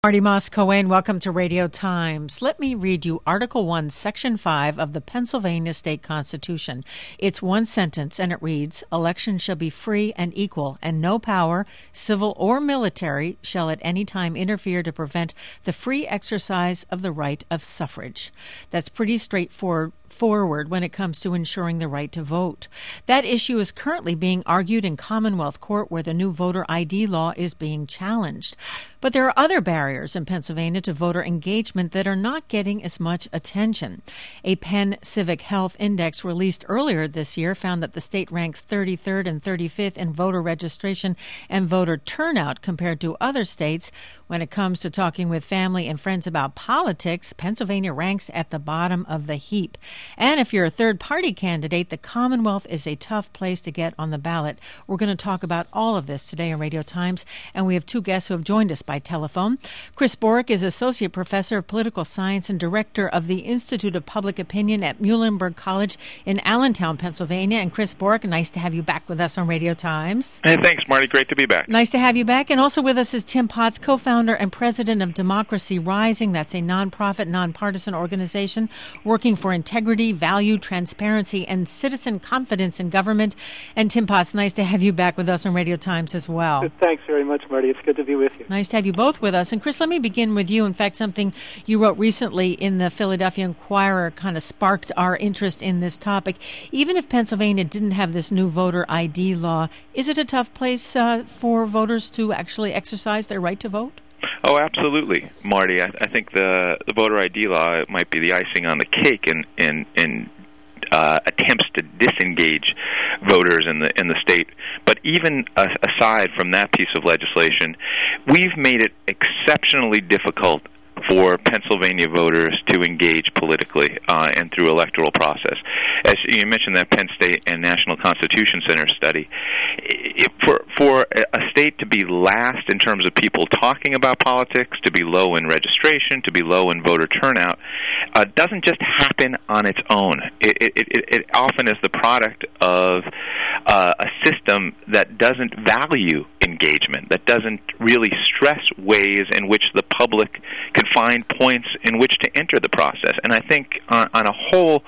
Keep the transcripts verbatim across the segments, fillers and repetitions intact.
Marty Moss-Cohen, welcome to Radio Times. Let me read you Article one, Section five of the Pennsylvania State Constitution. It's one sentence, and it reads, "Elections shall be free and equal, and no power, civil or military, shall at any time interfere to prevent the free exercise of the right of suffrage." That's pretty straightforward forward when it comes to ensuring the right to vote. That issue is currently being argued in Commonwealth Court, where the new voter I D law is being challenged. But there are other barriers in Pennsylvania to voter engagement that are not getting as much attention. A Penn Civic Health Index released earlier this year found that the state ranks thirty-third and thirty-fifth in voter registration and voter turnout compared to other states. When it comes to talking with family and friends about politics, Pennsylvania ranks at the bottom of the heap. And if you're a third-party candidate, the Commonwealth is a tough place to get on the ballot. We're going to talk about all of this today on Radio Times, and we have two guests who have joined us by telephone. Chris Borick is Associate Professor of Political Science and Director of the Institute of Public Opinion at Muhlenberg College in Allentown, Pennsylvania. And Chris Borick, nice to have you back with us on Radio Times. Hey, thanks, Marty. Great to be back. Nice to have you back. And also with us is Tim Potts, co-founder and president of Democracy Rising. That's a nonprofit, nonpartisan organization working for integrity, value, transparency, and citizen confidence in government. And Tim Potts, nice to have you back with us on Radio Times as well. Thanks very much, Marty. It's good to be with you. Nice to have you both with us. And Chris, let me begin with you. In fact, something you wrote recently in the Philadelphia Inquirer kind of sparked our interest in this topic. Even if Pennsylvania didn't have this new voter I D law, is it a tough place uh, for voters to actually exercise their right to vote? Oh, absolutely, Marty. I, I think the the voter I D law might be the icing on the cake in in, in uh, attempts to disengage voters in the in the state. But even uh, aside from that piece of legislation, we've made it exceptionally difficult for Pennsylvania voters to engage politically uh, and through electoral process. As you mentioned, that Penn State and National Constitution Center study, it, for for a state to be last in terms of people talking about politics, to be low in registration, to be low in voter turnout, uh, doesn't just happen on its own. It, it, it, it often is the product of uh, a system that doesn't value engagement, that doesn't really stress ways in which the public can find points in which to enter the process. And I think on, on a whole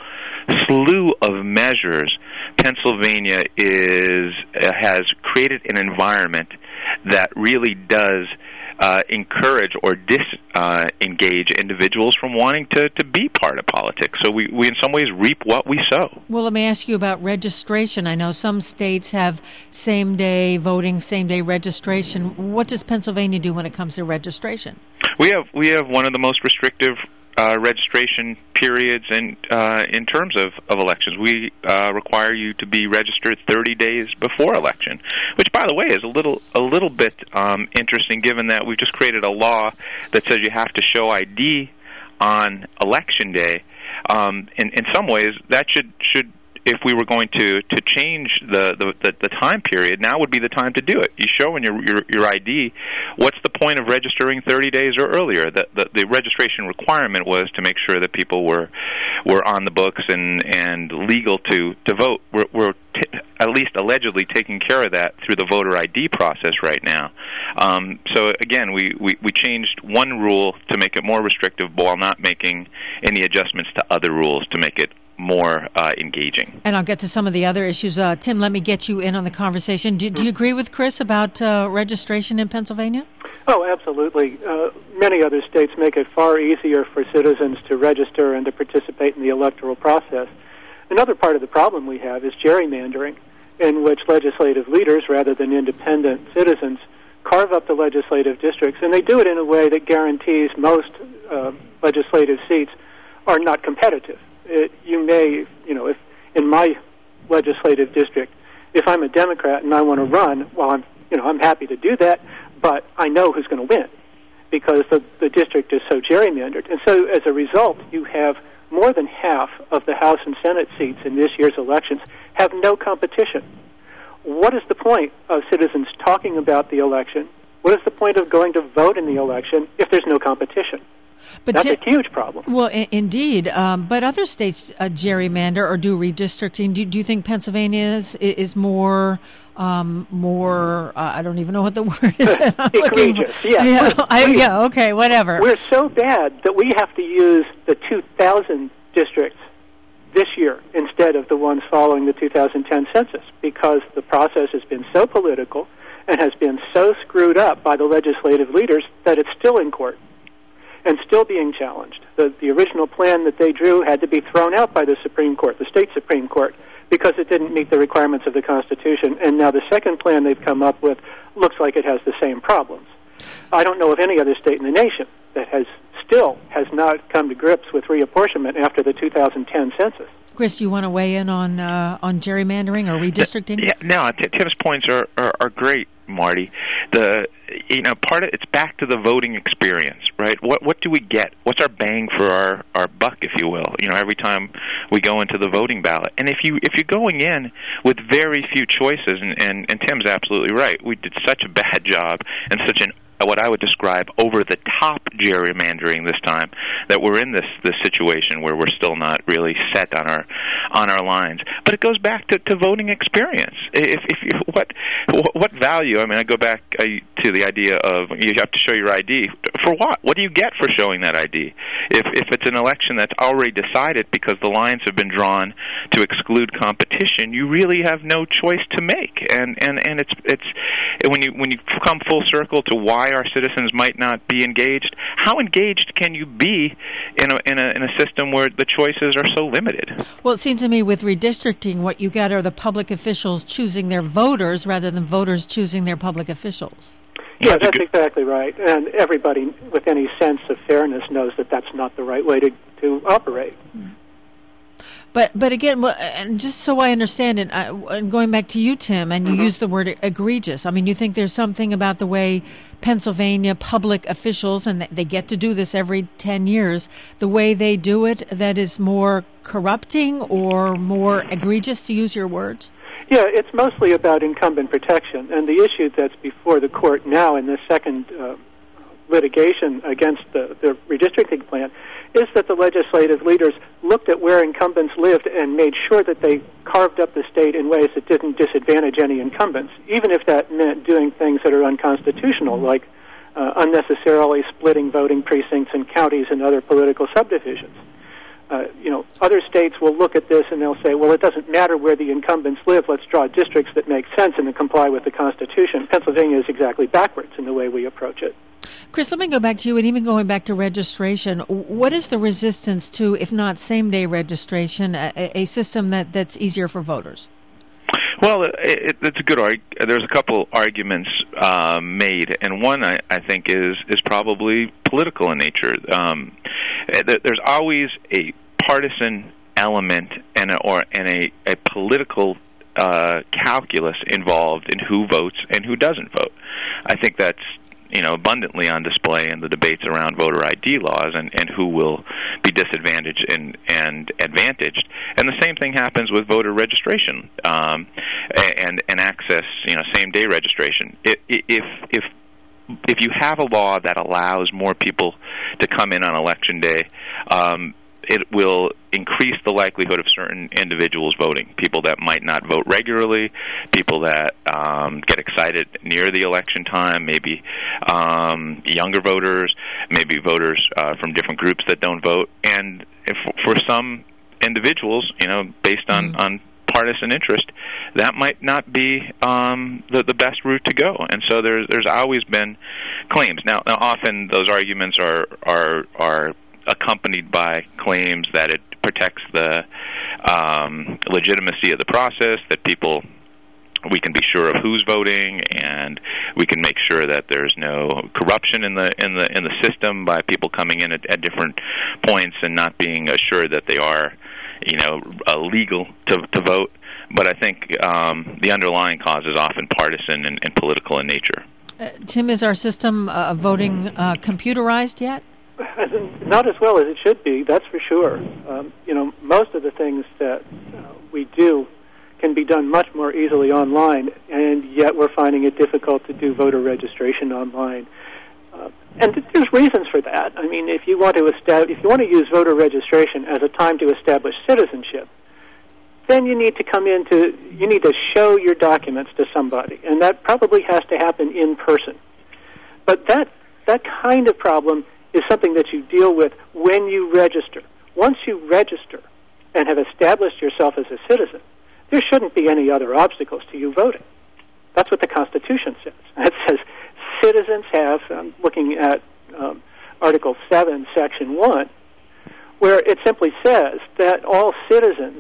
slew of measures, Pennsylvania is uh, has created an environment that really does uh, encourage or disengage uh, individuals from wanting to, to be part of politics. So we, we in some ways reap what we sow. Well, let me ask you about registration. I know some states have same-day voting, same-day registration. What does Pennsylvania do when it comes to registration? We have we have one of the most restrictive uh, registration periods in uh, in terms of, of elections. We uh, require you to be registered thirty days before election, which, by the way, is a little a little bit um, interesting, given that we've just created a law that says you have to show I D on election day. Um, in in some ways, that should should. If we were going to, to change the, the, the, the time period, now would be the time to do it. You show in your, your, your I D, what's the point of registering thirty days or earlier? The, the, the registration requirement was to make sure that people were were on the books and, and legal to, to vote. We're, we're t- at least allegedly taking care of that through the voter I D process right now. Um, so, again, we, we, we changed one rule to make it more restrictive while not making any adjustments to other rules to make it more uh, engaging. And I'll get to some of the other issues. Uh, Tim, let me get you in on the conversation. Do, do you agree with Chris about uh, registration in Pennsylvania? Oh, absolutely. Uh, many other states make it far easier for citizens to register and to participate in the electoral process. Another part of the problem we have is gerrymandering, in which legislative leaders, rather than independent citizens, carve up the legislative districts, and they do it in a way that guarantees most uh, legislative seats are not competitive. It, you may, you know, if in my legislative district, if I'm a Democrat and I want to run, well, I'm, you know, I'm happy to do that, but I know who's going to win because the, the district is so gerrymandered. And so as a result, you have more than half of the House and Senate seats in this year's elections have no competition. What is the point of citizens talking about the election? What is the point of going to vote in the election if there's no competition? But That's t- a huge problem. Well, I- indeed. Um, but other states uh, gerrymander or do redistricting. Do, do you think Pennsylvania is, is more, um, more, uh, I don't even know what the word is. Egregious, yeah. Yeah, I, yeah, okay, whatever. We're so bad that we have to use the two thousand districts this year instead of the ones following the two thousand ten census, because the process has been so political and has been so screwed up by the legislative leaders that it's still in court and still being challenged. The, the original plan that they drew had to be thrown out by the Supreme Court, the state Supreme Court, because it didn't meet the requirements of the Constitution. And now the second plan they've come up with looks like it has the same problems. I don't know of any other state in the nation that has still has not come to grips with reapportionment after the two thousand ten census. Chris, do you want to weigh in on uh, on gerrymandering or redistricting? Yeah, no, Tim's points are, are, are great, Marty. The you know part of it's back to the voting experience, right? What what do we get? What's our bang for our, our buck, if you will? You know, every time we go into the voting ballot, and if you if you're going in with very few choices, and, and, and Tim's absolutely right, we did such a bad job and such an what I would describe over-the-top gerrymandering this time, that we're in this, this situation where we're still not really set on our on our lines. But it goes back to, to voting experience. If, if you, what what value? I mean, I go back uh, to the idea of you have to show your I D. For what? What do you get for showing that I D? If if it's an election that's already decided because the lines have been drawn to exclude competition, you really have no choice to make. And and, and it's it's when you when you come full circle to why our citizens might not be engaged, how engaged can you be in a, in a in a system where the choices are so limited? Well, it seems to me with redistricting, what you get are the public officials choosing their voters rather than voters choosing their public officials. Yeah, that's exactly right. And everybody with any sense of fairness knows that that's not the right way to, to operate. Mm. But but again, well, and just so I understand it, I, and going back to you, Tim, and you mm-hmm. use the word egregious. I mean, you think there's something about the way Pennsylvania public officials, and they get to do this every ten years, the way they do it that is more corrupting or more egregious, to use your words? Yeah, it's mostly about incumbent protection. And the issue that's before the court now in this second uh, litigation against the, the redistricting plan is that the legislative leaders looked at where incumbents lived and made sure that they carved up the state in ways that didn't disadvantage any incumbents, even if that meant doing things that are unconstitutional, like uh, unnecessarily splitting voting precincts in counties and other political subdivisions. Uh, you know, other states will look at this and they'll say, well, it doesn't matter where the incumbents live. Let's draw districts that make sense and that comply with the Constitution. Pennsylvania is exactly backwards in the way we approach it. Chris, let me go back to you, and even going back to registration, what is the resistance to, if not same-day registration, a, a system that, that's easier for voters? Well, it, it's a good argument. There's a couple arguments uh, made, and one I, I think is is probably political in nature. Um, there's always a partisan element and a, or and a, a political uh, calculus involved in who votes and who doesn't vote. I think that's you know, abundantly on display in the debates around voter I D laws and, and who will be disadvantaged and, and advantaged. And the same thing happens with voter registration um, and, and access, you know, same-day registration. If, if, if you have a law that allows more people to come in on Election Day, um, it will increase the likelihood of certain individuals voting, people that might not vote regularly, people that um, get excited near the election time, maybe um, younger voters, maybe voters uh, from different groups that don't vote. And if, for some individuals, you know, based on, mm-hmm. on partisan interest, that might not be um, the, the best route to go. And so there's there's always been claims. Now, now often those arguments are are are accompanied by claims that it protects the um, legitimacy of the process, that people, we can be sure of who's voting, and we can make sure that there's no corruption in the in the in the system by people coming in at, at different points and not being assured that they are, you know, uh, legal to, to vote. But I think um, the underlying cause is often partisan and, and political in nature. Uh, Tim, is our system uh, voting uh, computerized yet? Not as well as it should be, that's for sure. Um, you know, most of the things that uh, we do can be done much more easily online, and yet we're finding it difficult to do voter registration online. Uh, and th- there's reasons for that. I mean, if you want to establish, if you want to use voter registration as a time to establish citizenship, then you need to come into, you need to show your documents to somebody, and that probably has to happen in person. But that that kind of problem is something that you deal with when you register. Once you register and have established yourself as a citizen, there shouldn't be any other obstacles to you voting. That's what the Constitution says. It says citizens have, I'm looking at um, Article seven, Section one, where it simply says that all citizens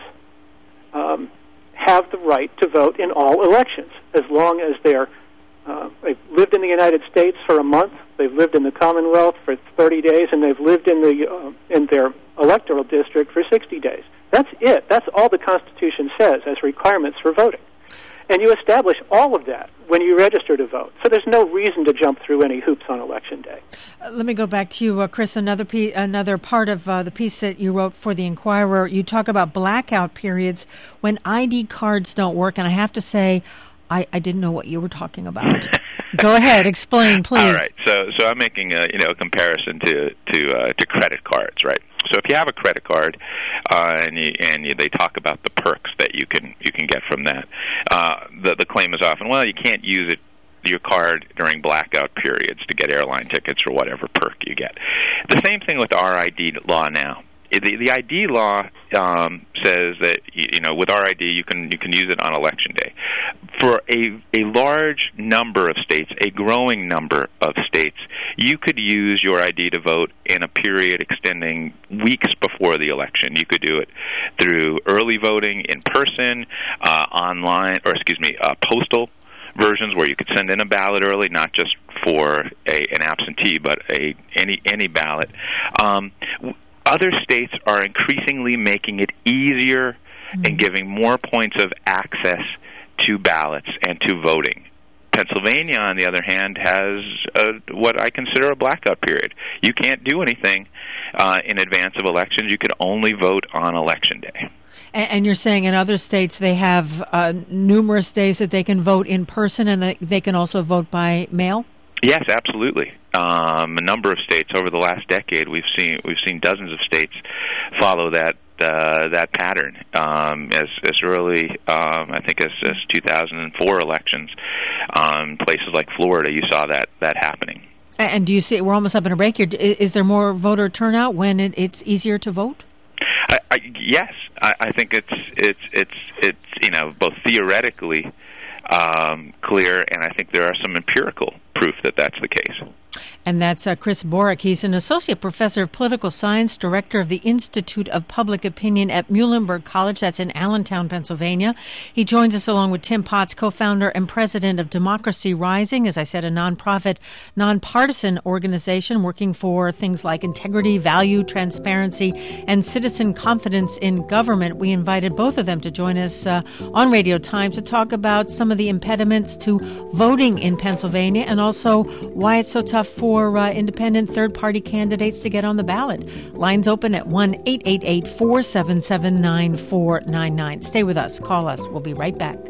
um, have the right to vote in all elections, as long as they're, uh, they've lived in the United States for a month, they've lived in the Commonwealth for thirty days, and they've lived in the uh, in their electoral district for sixty days. That's it. That's all the Constitution says as requirements for voting. And you establish all of that when you register to vote. So there's no reason to jump through any hoops on Election Day. Uh, let me go back to you, uh, Chris. Another piece, another part of uh, the piece that you wrote for the Inquirer, you talk about blackout periods when I D cards don't work. And I have to say, I, I didn't know what you were talking about. Go ahead, explain, please. All right. So, so I'm making a you know a comparison to to uh, to credit cards, right? So if you have a credit card, uh, and you, and you, they talk about the perks that you can you can get from that, uh, the the claim is often, well, you can't use it your card during blackout periods to get airline tickets or whatever perk you get. The same thing with our I D law now. The, the I D law um, says that you know with our I D you can you can use it on Election Day. For a a large number of states, a growing number of states, you could use your I D to vote in a period extending weeks before the election. You could do it through early voting in person, uh, online, or excuse me, uh, postal versions where you could send in a ballot early, not just for a, an absentee, but a any any ballot. Um, Other states are increasingly making it easier mm-hmm. and giving more points of access to ballots and to voting. Pennsylvania, on the other hand, has a, what I consider a blackout period. You can't do anything uh, in advance of elections. You can only vote on Election Day. And, and you're saying in other states they have uh, numerous days that they can vote in person and that they can also vote by mail? Yes, absolutely. Um, a number of states over the last decade, we've seen we've seen dozens of states follow that uh, that pattern. Um, as as early, um, I think, as, as two thousand four elections, um, places like Florida, you saw that that happening. And do you see? We're almost up in a break here. Is there more voter turnout when it, it's easier to vote? I, I, yes, I, I think it's it's it's it's you know both theoretically um, clear, and I think there are some empirical proof that that's the case. And that's uh, Chris Borick. He's an associate professor of political science, director of the Institute of Public Opinion at Muhlenberg College. That's in Allentown, Pennsylvania. He joins us along with Tim Potts, co-founder and president of Democracy Rising, as I said, a nonprofit, nonpartisan organization working for things like integrity, value, transparency, and citizen confidence in government. We invited both of them to join us uh, on Radio Times to talk about some of the impediments to voting in Pennsylvania and also why it's so tough for uh, independent third-party candidates to get on the ballot. Lines open at one eight eight eight, four seven seven, nine four nine nine. Stay with us. Call us. We'll be right back.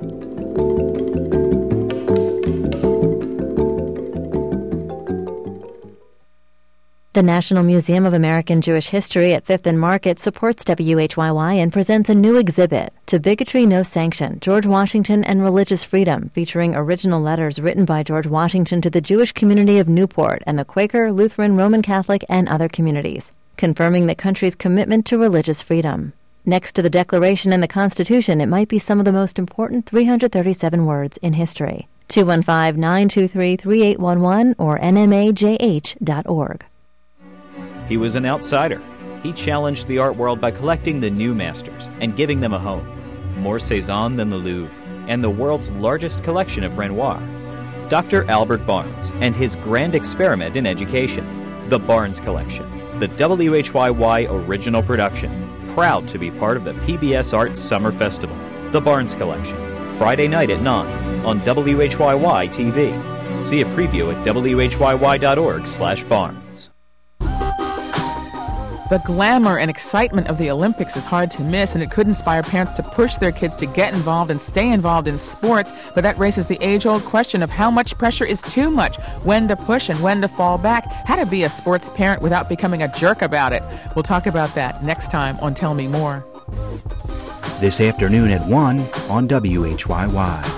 The National Museum of American Jewish History at Fifth and Market supports W H Y Y and presents a new exhibit, To Bigotry No Sanction, George Washington and Religious Freedom, featuring original letters written by George Washington to the Jewish community of Newport and the Quaker, Lutheran, Roman Catholic, and other communities, confirming the country's commitment to religious freedom. Next to the Declaration and the Constitution, it might be some of the most important three hundred thirty-seven words in history. two one five, nine two three, three eight one one or N M A J H dot org. He was an outsider. He challenged the art world by collecting the new masters and giving them a home. More Cézanne than the Louvre, and the world's largest collection of Renoir. Doctor Albert Barnes and his grand experiment in education, the Barnes Collection, the W H Y Y original production, proud to be part of the P B S Arts Summer Festival. The Barnes Collection, Friday night at nine on W H Y Y T V. See a preview at W H Y Y dot org slash Barnes. The glamour and excitement of the Olympics is hard to miss, and it could inspire parents to push their kids to get involved and stay involved in sports, but that raises the age-old question of how much pressure is too much, when to push and when to fall back, how to be a sports parent without becoming a jerk about it. We'll talk about that next time on Tell Me More. This afternoon at one on W H Y Y.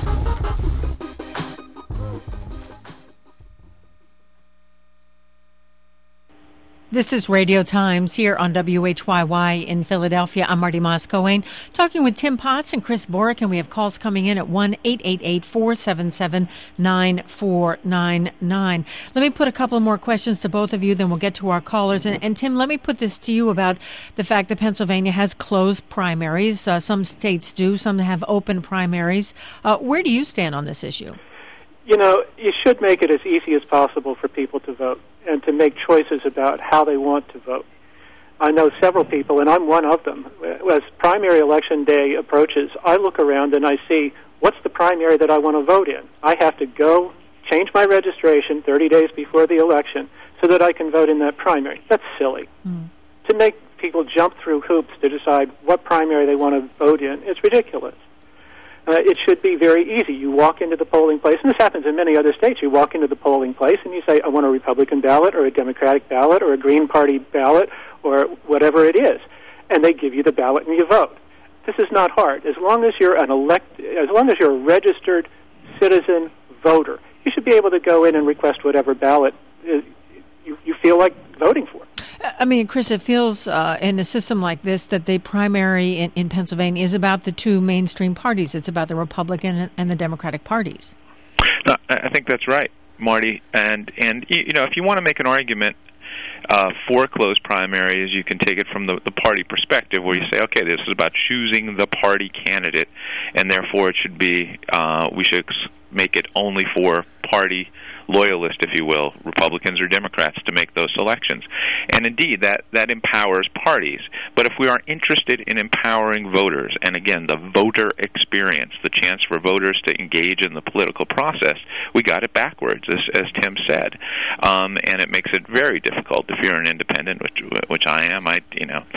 This is Radio Times here on W H Y Y in Philadelphia. I'm Marty Moscowane, talking with Tim Potts and Chris Borick, and we have calls coming in at one eight eight eight, four seven seven, nine four nine nine. Let me put a couple more questions to both of you, then we'll get to our callers. And, and Tim, let me put this to you about the fact that Pennsylvania has closed primaries. Uh, some states do, some have open primaries. Uh, where do you stand on this issue? You know, you should make it as easy as possible for people to vote and to make choices about how they want to vote. I know several people, and I'm one of them. As primary election day approaches, I look around and I see what's the primary that I want to vote in. I have to go change my registration thirty days before the election so that I can vote in that primary. That's silly. Mm. To make people jump through hoops to decide what primary they want to vote in, it's ridiculous. Uh, it should be very easy. You walk into the polling place, and this happens in many other states. You walk into the polling place and you say, I want a Republican ballot or a Democratic ballot or a Green Party ballot or whatever it is. And they give you the ballot and you vote. This is not hard. As long as you're an elect, as long as you're a registered citizen voter, you should be able to go in and request whatever ballot you, you feel like voting for. I mean, Chris, it feels uh, in a system like this that the primary in, in Pennsylvania is about the two mainstream parties. It's about the Republican and the Democratic parties. No, I think that's right, Marty. And, and you know, if you want to make an argument uh, for closed primaries, you can take it from the, the party perspective, where you say, okay, this is about choosing the party candidate, and therefore it should be, uh, we should make it only for party loyalists, if you will, Republicans or Democrats, to make those selections. And indeed, that, that empowers parties. But if we are interested in empowering voters, and again, the voter experience, the chance for voters to engage in the political process, we got it backwards, as, as Tim said. Um, and it makes it very difficult if you're an independent, which, which I am. I, you know,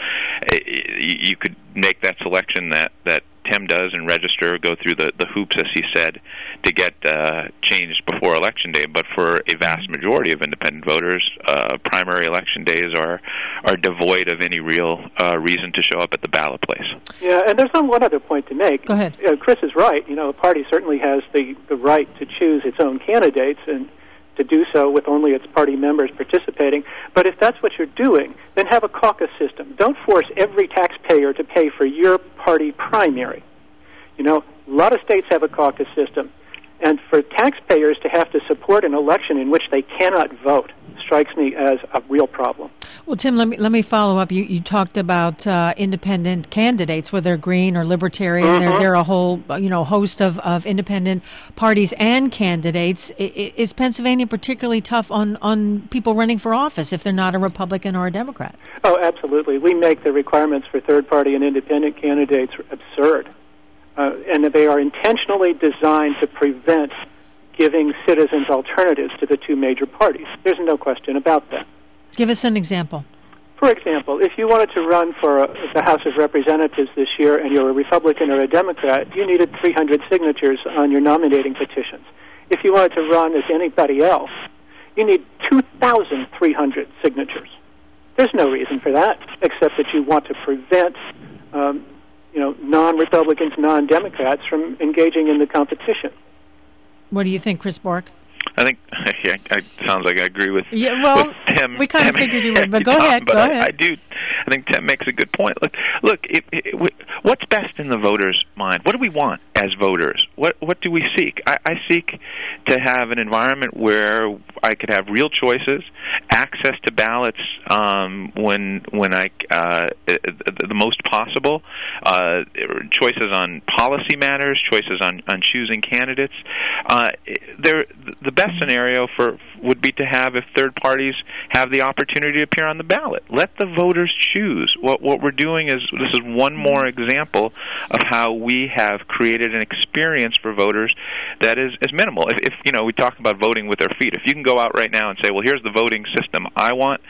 you could make that selection that, that Tim does and register, go through the, the hoops, as he said, to get uh, changed before Election Day. But for a vast majority of independent voters, uh, primary election days are are devoid of any real uh, reason to show up at the ballot place. Yeah, and there's one other point to make. Go ahead. Uh, Chris is right. You know, a party certainly has the, the right to choose its own candidates and to do so with only its party members participating. But if that's what you're doing, then have a caucus system. Don't force every taxpayer to pay for your party primary. You know, a lot of states have a caucus system. And for taxpayers to have to support an election in which they cannot vote strikes me as a real problem. Well, Tim, let me let me follow up. You you talked about uh, independent candidates, whether green or libertarian. Mm-hmm. There there are a whole you know host of, of independent parties and candidates. I, is Pennsylvania particularly tough on, on people running for office if they're not a Republican or a Democrat? Oh, absolutely. We make the requirements for third-party and independent candidates absurd. Uh, and they are intentionally designed to prevent giving citizens alternatives to the two major parties. There's no question about that. Give us an example. For example, if you wanted to run for a, the House of Representatives this year and you're a Republican or a Democrat, you needed three hundred signatures on your nominating petitions. If you wanted to run as anybody else, you need two thousand three hundred signatures. There's no reason for that, except that you want to prevent um, you know, non-Republicans, non-Democrats from engaging in the competition. What do you think, Chris Borick? I think yeah, it sounds like I agree with, yeah, well, with Tim. We kind Tim, of figured you would, but go Tom, ahead. But go I, ahead. I do. I think Tim makes a good point. Look, look. It, it, what's best in the voter's mind? What do we want as voters? What What do we seek? I, I seek to have an environment where I could have real choices, access to ballots um, when when I uh, the most possible, uh, choices on policy matters, choices on, on choosing candidates. Uh, there, the best scenario for would be to have if third parties have the opportunity to appear on the ballot. Let the voters choose. What what we're doing is this is one more example of how we have created an experience for voters that is, is minimal. If, if you know we talk about voting with their feet, if you can go out right now and say, well, here's the voting system I want,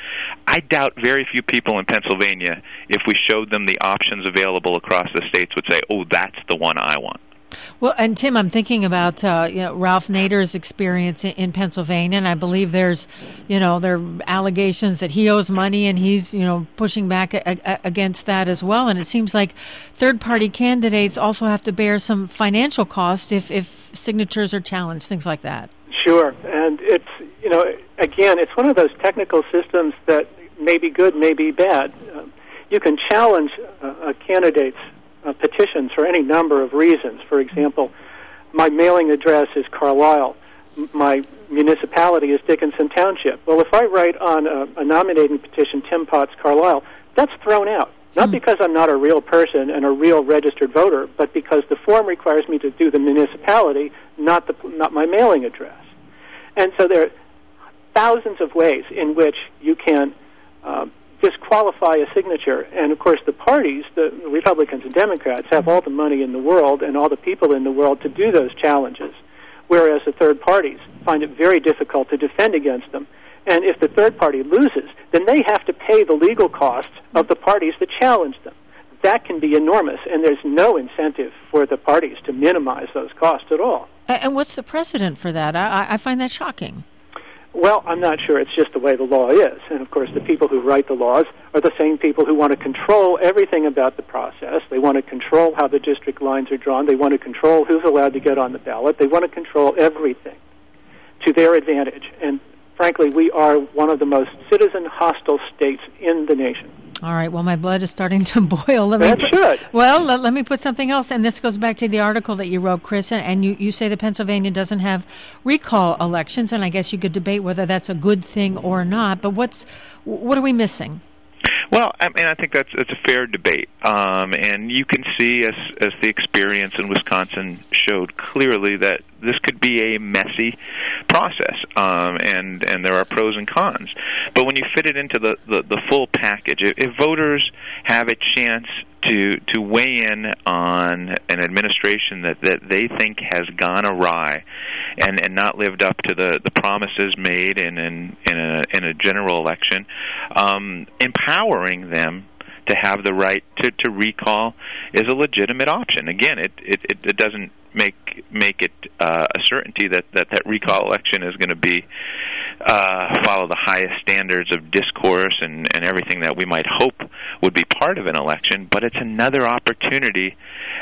I doubt very few people in Pennsylvania, if we showed them the options available across the states, would say, oh, that's the one I want. Well, and Tim, I'm thinking about uh, you know, Ralph Nader's experience in, in Pennsylvania, and I believe there's, you know, there are allegations that he owes money, and he's, you know, pushing back a, a, against that as well. And it seems like third-party candidates also have to bear some financial cost if, if signatures are challenged, things like that. Sure, and it's, you know, again, it's one of those technical systems that may be good, may be bad. Uh, you can challenge uh, a candidate's Uh, petitions for any number of reasons. For example, my mailing address is Carlisle. M- my municipality is Dickinson Township. Well, if I write on a, a nominating petition, Tim Potts, Carlisle, that's thrown out. Not mm. because I'm not a real person and a real registered voter, but because the form requires me to do the municipality, not the not my mailing address. And so there are thousands of ways in which you can uh, disqualify a signature. And, of course, the parties, the Republicans and Democrats, have all the money in the world and all the people in the world to do those challenges, whereas the third parties find it very difficult to defend against them. And if the third party loses, then they have to pay the legal costs of the parties that challenged them. That can be enormous, and there's no incentive for the parties to minimize those costs at all. And what's the precedent for that? I, I find that shocking. Well, I'm not sure. It's just the way the law is. And, of course, the people who write the laws are the same people who want to control everything about the process. They want to control how the district lines are drawn. They want to control who's allowed to get on the ballot. They want to control everything to their advantage. And, frankly, we are one of the most citizen-hostile states in the nation. All right. Well, my blood is starting to boil. Let that me, should. Well, let, let me put something else. And this goes back to the article that you wrote, Chris. And, and you, you say that Pennsylvania doesn't have recall elections. And I guess you could debate whether that's a good thing or not. But what's what are we missing? Well, I mean, I think that's that's a fair debate, um, and you can see, as as the experience in Wisconsin showed clearly, that this could be a messy process, um, and and there are pros and cons. But when you fit it into the, the, the full package, if, if voters have a chance to to weigh in on an administration that, that they think has gone awry and, and not lived up to the, the promises made in in, in, a, in a general election, um, empowering them to have the right to, to recall is a legitimate option. Again, it, it, it doesn't make make it uh, a certainty that, that that recall election is going to be uh, follow the highest standards of discourse and, and everything that we might hope would be part of an election, but it's another opportunity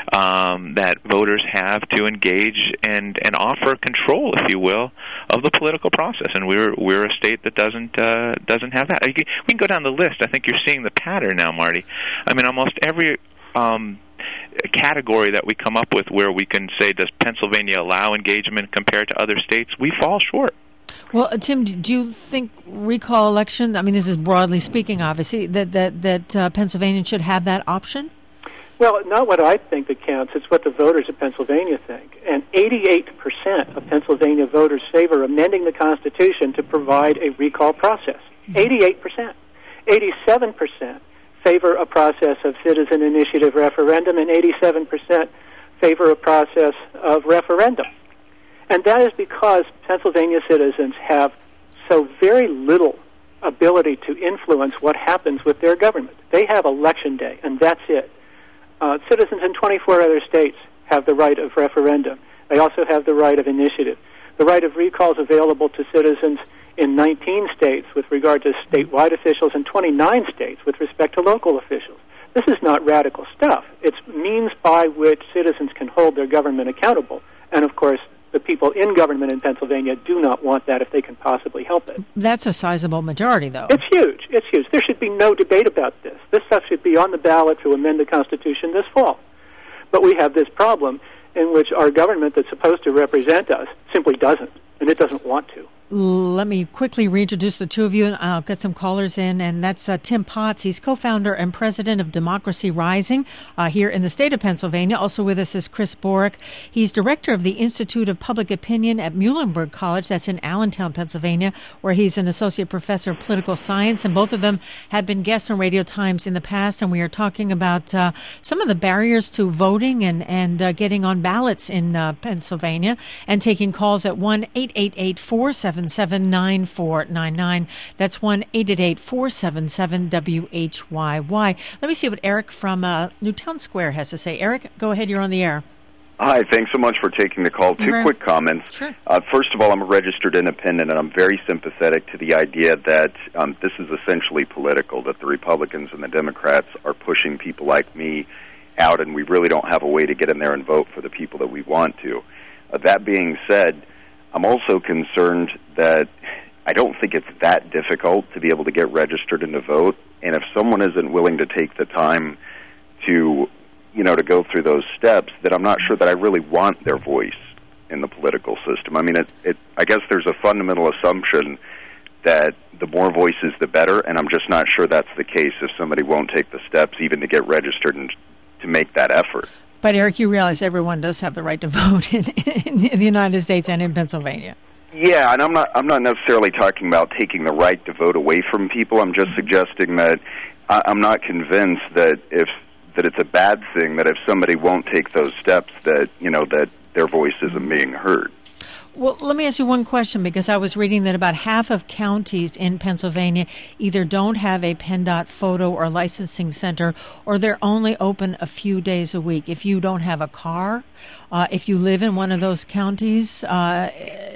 um, that voters have to engage and, and offer control, if you will, of the political process. And we're we're a state that doesn't uh, doesn't have that. We can go down the list. I think you're seeing the pattern now, Marty. I mean, almost every um, category that we come up with where we can say, does Pennsylvania allow engagement compared to other states, we fall short. Well, uh, Tim, do you think recall election, I mean, this is broadly speaking, obviously, that, that, that uh, Pennsylvania should have that option? Well, not what I think that counts. It's what the voters of Pennsylvania think. And eighty-eight percent of Pennsylvania voters favor amending the Constitution to provide a recall process. Mm-hmm. eighty-eight percent. eighty-seven percent favor a process of citizen initiative referendum, and eighty-seven percent favor a process of referendum. And that is because Pennsylvania citizens have so very little ability to influence what happens with their government. They have election day, and that's it. Uh, citizens in twenty-four other states have the right of referendum. They also have the right of initiative. The right of recall is available to citizens in nineteen states with regard to statewide officials and twenty-nine states with respect to local officials. This is not radical stuff. It's means by which citizens can hold their government accountable. And, of course, the people in government in Pennsylvania do not want that if they can possibly help it. That's a sizable majority, though. It's huge. It's huge. There should be no debate about this. This stuff should be on the ballot to amend the Constitution this fall. But we have this problem in which our government that's supposed to represent us simply doesn't, and it doesn't want to. Let me quickly reintroduce the two of you, and I'll get some callers in. And that's uh, Tim Potts. He's co-founder and president of Democracy Rising uh, here in the state of Pennsylvania. Also with us is Chris Borick. He's director of the Institute of Public Opinion at Muhlenberg College. That's in Allentown, Pennsylvania, where he's an associate professor of political science. And both of them have been guests on Radio Times in the past. And we are talking about uh, some of the barriers to voting and, and uh, getting on ballots in uh, Pennsylvania, and taking calls at one eight eight eight, four seven seven seven, nine four nine nine. That's one eight eight eight, four seven seven, W H Y Y. Let me see what Eric from uh, Newtown Square has to say. Eric, go ahead. You're on the air. Hi, thanks so much for taking the call. Two Very quick comments. Sure. Uh, first of all, I'm a registered independent, and I'm very sympathetic to the idea that um, this is essentially political, that the Republicans and the Democrats are pushing people like me out, and we really don't have a way to get in there and vote for the people that we want to. Uh, that being said, I'm also concerned that I don't think it's that difficult to be able to get registered and to vote, and if someone isn't willing to take the time to you know, to go through those steps, that I'm not sure that I really want their voice in the political system. I mean, it, it, I guess there's a fundamental assumption that the more voices, the better, and I'm just not sure that's the case if somebody won't take the steps even to get registered and to make that effort. But, Eric, you realize everyone does have the right to vote in, in, in the United States and in Pennsylvania. Yeah, and I'm not, I'm not necessarily talking about taking the right to vote away from people. I'm just suggesting that I, I'm not convinced that if that it's a bad thing that if somebody won't take those steps that, you know, that their voice isn't being heard. Well, let me ask you one question, because I was reading that about half of counties in Pennsylvania either don't have a PennDOT photo or licensing center, or they're only open a few days a week. If you don't have a car, uh, if you live in one of those counties, uh,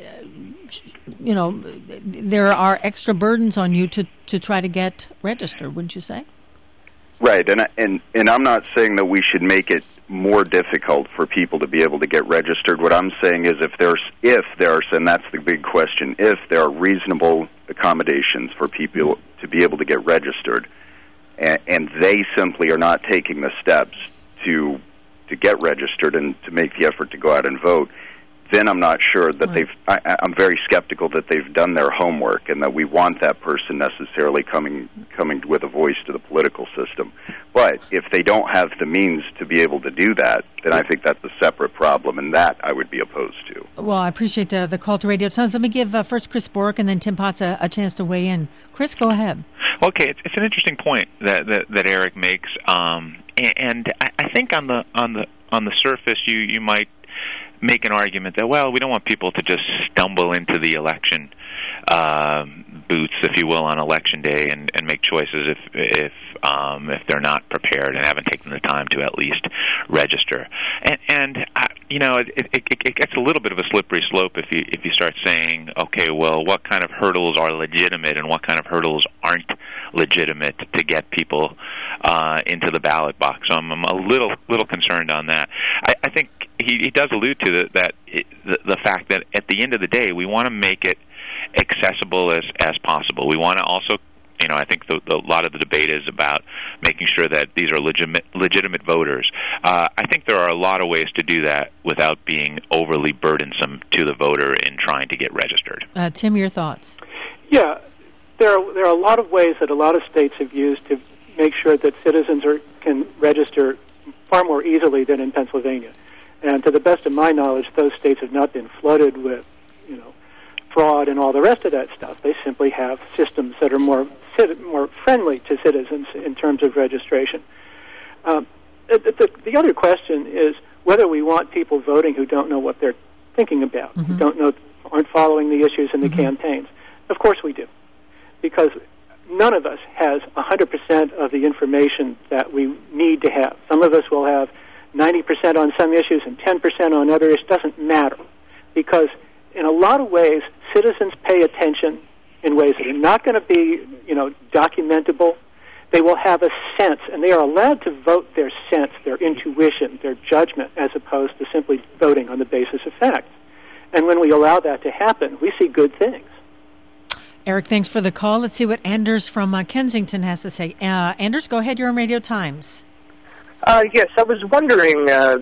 you know, there are extra burdens on you to, to try to get registered, wouldn't you say? Right, and and and I'm not saying that we should make it more difficult for people to be able to get registered. What I'm saying is if there's if there's and that's the big question, if there are reasonable accommodations for people to be able to get registered, and, and they simply are not taking the steps to to get registered and to make the effort to go out and vote, then I'm not sure that right. they've, I, I'm very skeptical that they've done their homework and that we want that person necessarily coming coming with a voice to the political system. But if they don't have the means to be able to do that, then I think that's a separate problem, and that I would be opposed to. Well, I appreciate uh, the call to Radio Times. Let me give uh, first Chris Bork and then Tim Potts a, a chance to weigh in. Chris, go ahead. Okay, it's, it's an interesting point that that, that Eric makes, um, and, and I, I think on the on the on the surface, you you might make an argument that, well, we don't want people to just stumble into the election um, booths, if you will, on election day and, and make choices if if um, if they're not prepared and haven't taken the time to at least register. And, and uh, you know, it, it, it gets a little bit of a slippery slope if you if you start saying, okay, well, what kind of hurdles are legitimate and what kind of hurdles aren't legitimate to get people uh, into the ballot box. So I'm, I'm a little little concerned on that. I, I think he, he does allude to the, that it, the, the fact that at the end of the day, we want to make it accessible as as possible. We want to also, you know, I think the, the, a lot of the debate is about making sure that these are legitimate legitimate voters. Uh, I think there are a lot of ways to do that without being overly burdensome to the voter in trying to get registered. Uh, Tim, your thoughts? Yeah, there are, there are a lot of ways that a lot of states have used to make sure that citizens are, can register far more easily than in Pennsylvania. And to the best of my knowledge, those states have not been flooded with, you know, fraud and all the rest of that stuff. They simply have systems that are more more friendly to citizens in terms of registration. Um, the, the, the other question is whether we want people voting who don't know what they're thinking about, mm-hmm. who don't know, aren't following the issues in the mm-hmm. campaigns. Of course we do, because none of us has one hundred percent of the information that we need to have. Some of us will have ninety percent on some issues and ten percent on others. It doesn't matter, because in a lot of ways, citizens pay attention in ways that are not going to be, you know, documentable. They will have a sense, and they are allowed to vote their sense, their intuition, their judgment, as opposed to simply voting on the basis of facts. And when we allow that to happen, we see good things. Eric, thanks for the call. Let's see what Anders from uh, Kensington has to say. Uh, Anders, go ahead. You're on Radio Times. Uh, yes, I was wondering uh,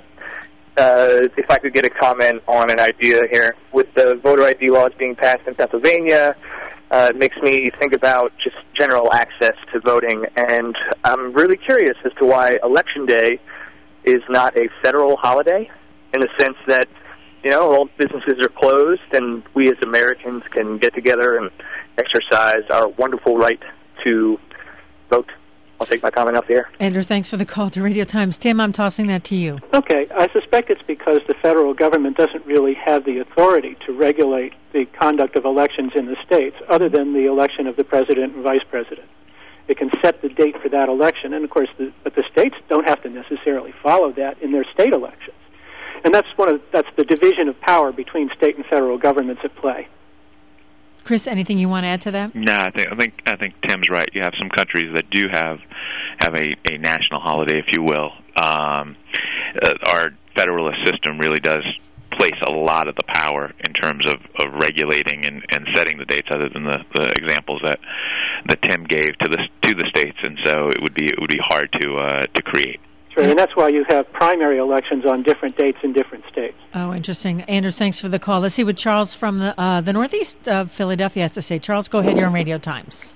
uh, if I could get a comment on an idea here. With the voter I D laws being passed in Pennsylvania, uh, it makes me think about just general access to voting, and I'm really curious as to why Election Day is not a federal holiday, in the sense that, you know, all businesses are closed, and we as Americans can get together and exercise our wonderful right to vote. I'll take my comment off the air. Andrew, thanks for the call to Radio Times. Tim, I'm tossing that to you. Okay. I suspect it's because the federal government doesn't really have the authority to regulate the conduct of elections in the states, other than the election of the president and vice president. It can set the date for that election, and of course, the, but the states don't have to necessarily follow that in their state elections. And that's one of that's the division of power between state and federal governments at play. Chris, anything you want to add to that? No, I think I think I think Tim's right. You have some countries that do have have a, a national holiday, if you will. Um, uh, our federalist system really does place a lot of the power in terms of, of regulating and, and setting the dates, other than the, the examples that that Tim gave to the to the states, and so it would be it would be hard to uh, to create. Sure, and that's why you have primary elections on different dates in different states. Oh, interesting. Andrew, thanks for the call. Let's see what Charles from the uh, the northeast of Philadelphia has to say. Charles, go ahead. You're on Radio Times.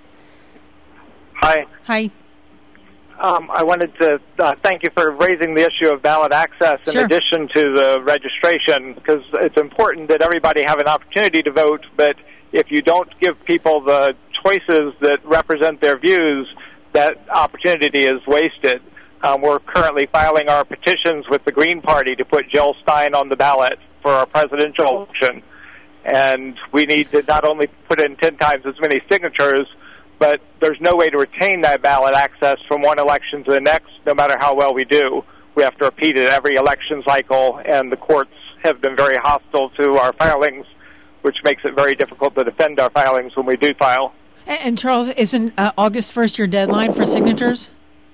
Hi. Hi. Um, I wanted to uh, thank you for raising the issue of ballot access in Sure. addition to the registration, because it's important that everybody have an opportunity to vote, but if you don't give people the choices that represent their views, that opportunity is wasted. Um, we're currently filing our petitions with the Green Party to put Jill Stein on the ballot for our presidential election. And we need to not only put in ten times as many signatures, but there's no way to retain that ballot access from one election to the next, no matter how well we do. We have to repeat it every election cycle, and the courts have been very hostile to our filings, which makes it very difficult to defend our filings when we do file. And, and Charles, isn't uh, August first your deadline for signatures?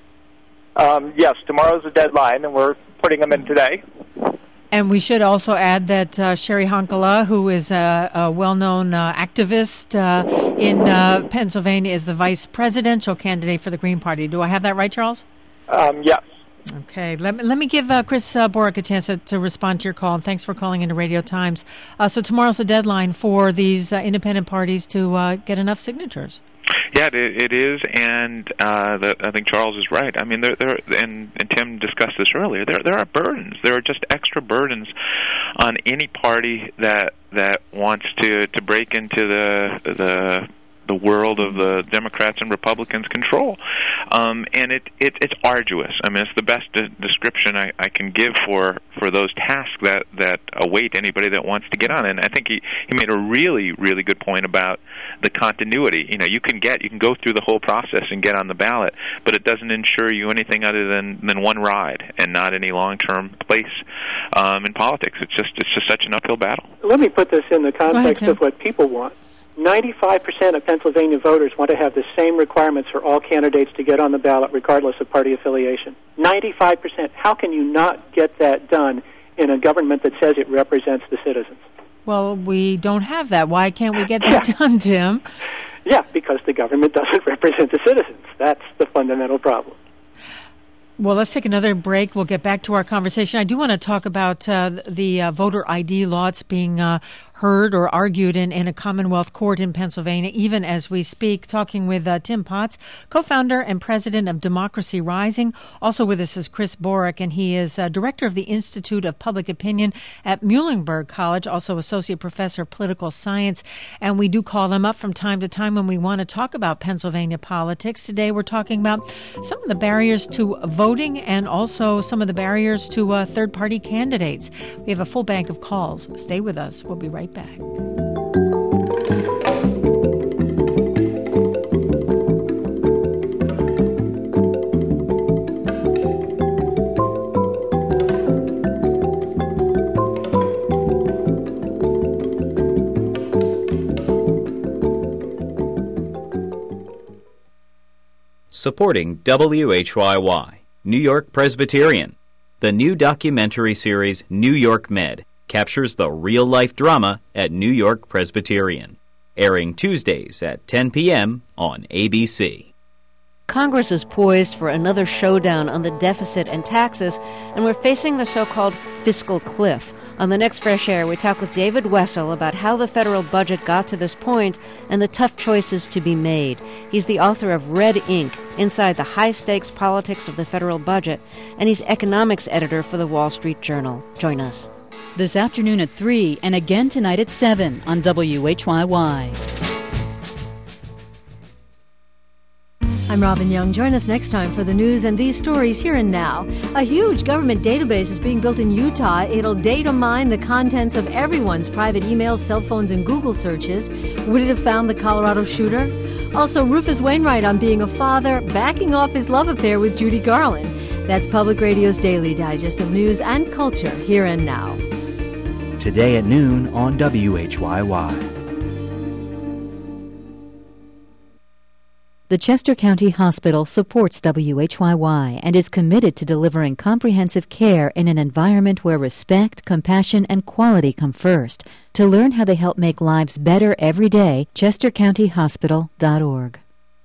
Um, yes, tomorrow's the deadline, and we're putting them in today. And we should also add that uh, Sherry Honkala, who is a, a well-known uh, activist uh, in uh, Pennsylvania, is the vice presidential candidate for the Green Party. Do I have that right, Charles? Um, yes. Okay. Let me, let me give uh, Chris uh, Borick a chance to, to respond to your call, and thanks for calling into Radio Times. Uh, so tomorrow's the deadline for these uh, independent parties to uh, get enough signatures. Yeah, it, it is, and uh, the, I think Charles is right. I mean, there, there, and, and Tim discussed this earlier. There, there are burdens. There are just extra burdens on any party that that wants to, to break into the the the world of the Democrats and Republicans' control, um, and it, it it's arduous. I mean, it's the best de- description I, I can give for, for those tasks that, that await anybody that wants to get on. And I think he, he made a really really good point about the continuity. You know, you can get you can go through the whole process and get on the ballot, but it doesn't ensure you anything other than, than one ride and not any long term place um, in politics. It's just it's just such an uphill battle. Let me put this in the context ahead, of what people want. ninety-five percent of Pennsylvania voters want to have the same requirements for all candidates to get on the ballot, regardless of party affiliation. ninety-five percent. How can you not get that done in a government that says it represents the citizens? Well, we don't have that. Why can't we get that done, Tim? Yeah, because the government doesn't represent the citizens. That's the fundamental problem. Well, let's take another break. We'll get back to our conversation. I do want to talk about uh, the uh, voter I D law. It's being uh, heard or argued in, in a Commonwealth court in Pennsylvania, even as we speak. Talking with uh, Tim Potts, co-founder and president of Democracy Rising. Also with us is Chris Borick, and he is uh, director of the Institute of Public Opinion at Muhlenberg College, also associate professor of political science. And we do call them up from time to time when we want to talk about Pennsylvania politics. Today we're talking about some of the barriers to voting and also some of the barriers to uh, third-party candidates. We have a full bank of calls. Stay with us. We'll be right back. Supporting W H Y Y. New York Presbyterian. The new documentary series New York Med captures the real-life drama at New York Presbyterian, airing Tuesdays at ten p.m. on A B C. Congress is poised for another showdown on the deficit and taxes, and we're facing the so-called fiscal cliff. On the next Fresh Air, we talk with David Wessel about how the federal budget got to this point and the tough choices to be made. He's the author of Red Ink, Inside the High-Stakes Politics of the Federal Budget, and he's economics editor for the Wall Street Journal. Join us. This afternoon at three and again tonight at seven on W H Y Y. I'm Robin Young. Join us next time for the news and these stories here and now. A huge government database is being built in Utah. It'll data mine the contents of everyone's private emails, cell phones, and Google searches. Would it have found the Colorado shooter? Also, Rufus Wainwright on being a father, backing off his love affair with Judy Garland. That's Public Radio's daily digest of news and culture here and now. Today at noon on W H Y Y. The Chester County Hospital supports W H Y Y and is committed to delivering comprehensive care in an environment where respect, compassion, and quality come first. To learn how they help make lives better every day, chester county hospital dot org.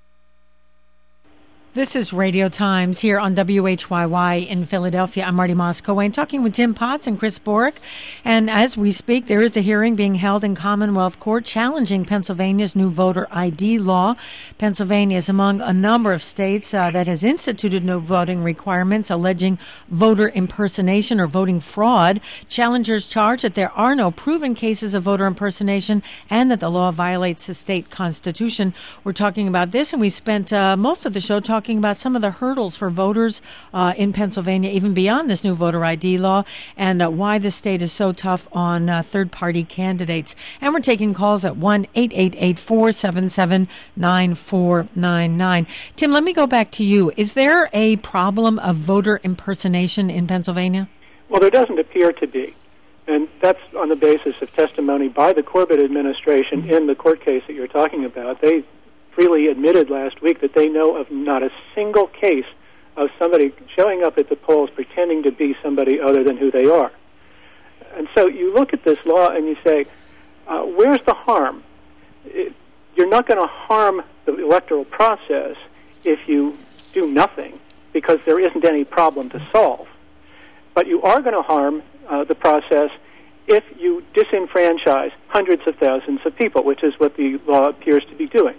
This is Radio Times here on W H Y Y in Philadelphia. I'm Marty Moss-Cohen talking with Tim Potts and Chris Borick. And as we speak, there is a hearing being held in Commonwealth Court challenging Pennsylvania's new voter I D law. Pennsylvania is among a number of states uh, that has instituted no voting requirements, alleging voter impersonation or voting fraud. Challengers charge that there are no proven cases of voter impersonation and that the law violates the state constitution. We're talking about this, and we've spent uh, most of the show talking about some of the hurdles for voters uh, in Pennsylvania, even beyond this new voter I D law, and uh, why the state is so tough on uh, third-party candidates. And we're taking calls at one eight eight eight, four seven seven, nine four nine nine. Tim, let me go back to you. Is there a problem of voter impersonation in Pennsylvania? Well, there doesn't appear to be. And that's on the basis of testimony by the Corbett administration in the court case that you're talking about. They freely admitted last week that they know of not a single case of somebody showing up at the polls pretending to be somebody other than who they are. And so you look at this law and you say, uh, where's the harm? It, you're not going to harm the electoral process if you do nothing, because there isn't any problem to solve. But you are going to harm uh, the process if you disenfranchise hundreds of thousands of people, which is what the law appears to be doing.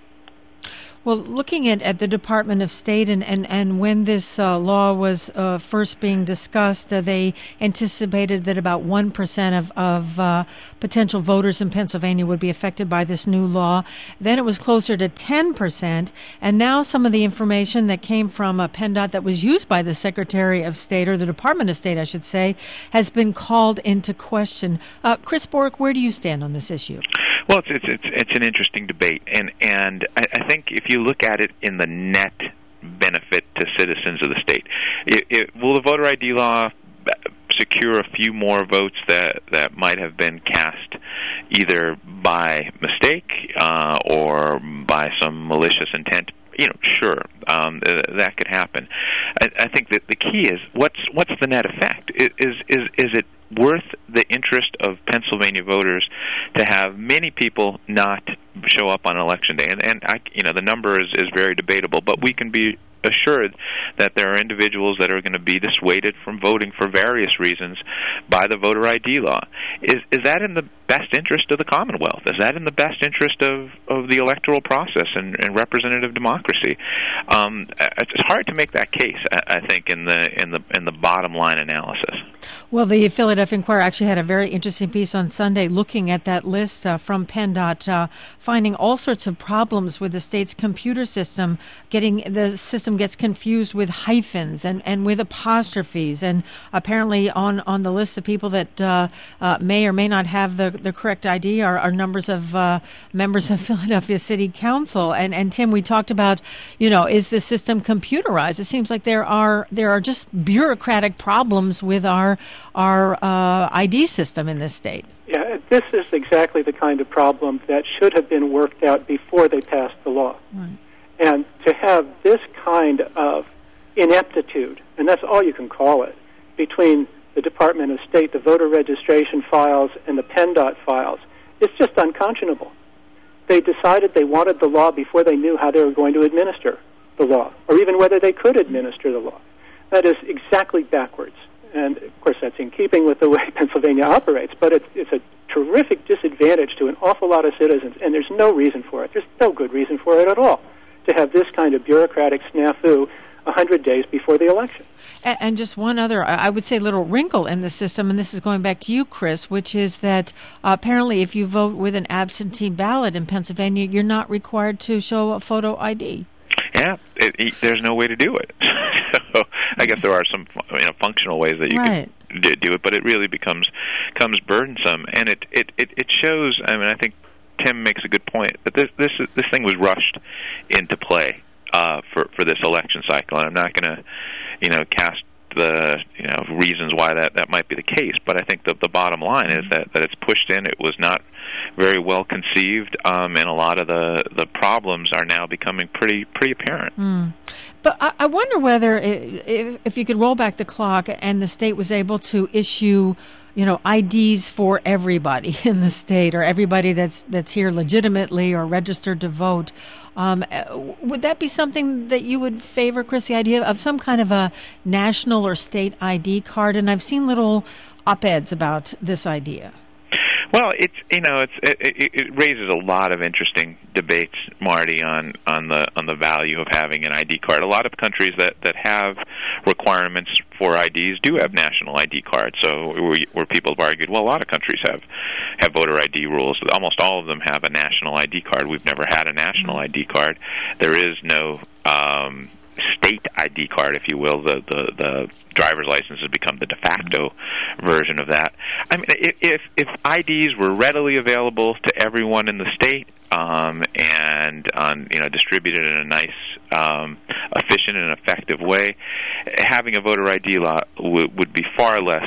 Well, looking at, at the Department of State and, and, and when this uh, law was uh, first being discussed, uh, they anticipated that about one percent of, of uh, potential voters in Pennsylvania would be affected by this new law. Then it was closer to ten percent. And now some of the information that came from uh, PennDOT that was used by the Secretary of State, or the Department of State, I should say, has been called into question. Uh, Chris Borick, where do you stand on this issue? Well, it's it's it's, it's an interesting debate, and and I, I think if you look at it in the net benefit to citizens of the state, it, it, will the voter I D law secure a few more votes that that might have been cast either by mistake uh, or by some malicious intent? You know, sure, um, th- that could happen. I, I think that the key is what's what's the net effect? Is is is it worth the interest of Pennsylvania voters to have many people not show up on election day? And, and I, you know, the number is, is very debatable, but we can be assured that there are individuals that are going to be dissuaded from voting for various reasons by the voter I D law. Is is that in the best interest of the Commonwealth? Is that in the best interest of, of the electoral process and, and representative democracy? Um, it's hard to make that case, I, I think, in the in the in the bottom line analysis. Well, the Philadelphia Inquirer actually had a very interesting piece on Sunday looking at that list uh, from PennDOT, uh, finding all sorts of problems with the state's computer system. Getting the system gets confused with hyphens and, and with apostrophes, and apparently on, on the list of people that uh, uh, may or may not have the, the correct I D are, are numbers of uh, members of Philadelphia City Council. And and Tim, we talked about, you know, is the system computerized? It seems like there are there are just bureaucratic problems with our our uh, I D system in this state. Yeah, this is exactly the kind of problem that should have been worked out before they passed the law. Right. And to have this kind of ineptitude, and that's all you can call it, between the Department of State, the voter registration files, and the PennDOT files, it's just unconscionable. They decided they wanted the law before they knew how they were going to administer the law, or even whether they could administer the law. That is exactly backwards. And, of course, that's in keeping with the way Pennsylvania operates, but it's, it's a terrific disadvantage to an awful lot of citizens, and there's no reason for it. There's no good reason for it at all, to have this kind of bureaucratic snafu one hundred days before the election. And, and just one other, I would say, little wrinkle in the system, and this is going back to you, Chris, which is that uh, apparently if you vote with an absentee ballot in Pennsylvania, you're not required to show a photo I D. Yeah, it, it, there's no way to do it. So I guess there are some you know, functional ways that you right. can d- do it, but it really becomes becomes burdensome, and it, it, it, it shows. I mean, I think Tim makes a good point that this this this thing was rushed into play uh, for for this election cycle, and I'm not going to you know cast the you know reasons why that, that might be the case, but I think the the bottom line is that, that it's pushed in. It was not very well conceived, um, and a lot of the, the problems are now becoming pretty pretty apparent. Mm. But I, I wonder whether if, if you could roll back the clock and the state was able to issue, you know, I Ds for everybody in the state, or everybody that's that's here legitimately or registered to vote. Um, would that be something that you would favor, Chris, the idea of some kind of a national or state I D card? And I've seen little op-eds about this idea. Well, it's you know it's it, it, it raises a lot of interesting debates, Marty, on, on the on the value of having an I D card. A lot of countries that, that have requirements for I Ds do have national I D cards. So where people have argued, well, a lot of countries have have voter I D rules. Almost all of them have a national I D card. We've never had a national I D card. There is no um, state I D card, if you will. The, the the driver's license has become the de facto version of that. I mean, if if I Ds were readily available to everyone in the state um, and on you know distributed in a nice, um, efficient, and effective way, having a voter I D law w- would be far less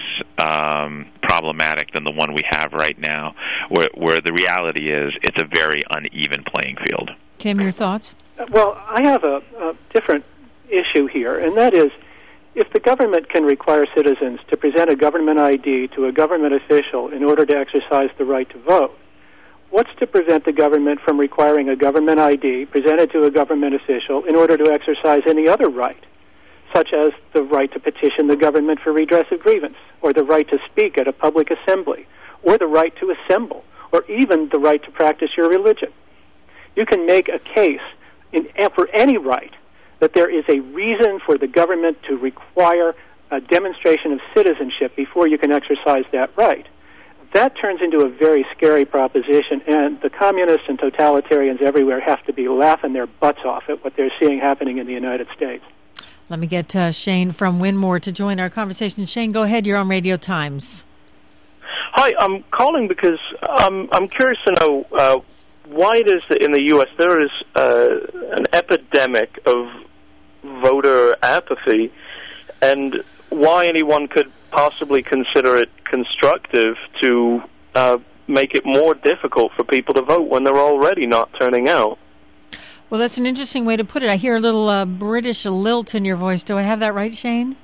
um, problematic than the one we have right now, where where the reality is it's a very uneven playing field. Tim, your thoughts? Well, I have a, a different issue here, and that is, if the government can require citizens to present a government I D to a government official in order to exercise the right to vote, what's to prevent the government from requiring a government I D presented to a government official in order to exercise any other right, such as the right to petition the government for redress of grievance, or the right to speak at a public assembly, or the right to assemble, or even the right to practice your religion? You can make a case in, for any right that there is a reason for the government to require a demonstration of citizenship before you can exercise that right. That turns into a very scary proposition, and the communists and totalitarians everywhere have to be laughing their butts off at what they're seeing happening in the United States. Let me get uh, Shane from Winmore to join our conversation. Shane, go ahead. You're on Radio Times. Hi, I'm calling because um, I'm curious to know uh, why it is that in the U S there is uh, an epidemic of voter apathy, and why anyone could possibly consider it constructive to uh, make it more difficult for people to vote when they're already not turning out. Well, that's an interesting way to put it. I hear a little uh, British lilt in your voice. Do I have that right, Shane?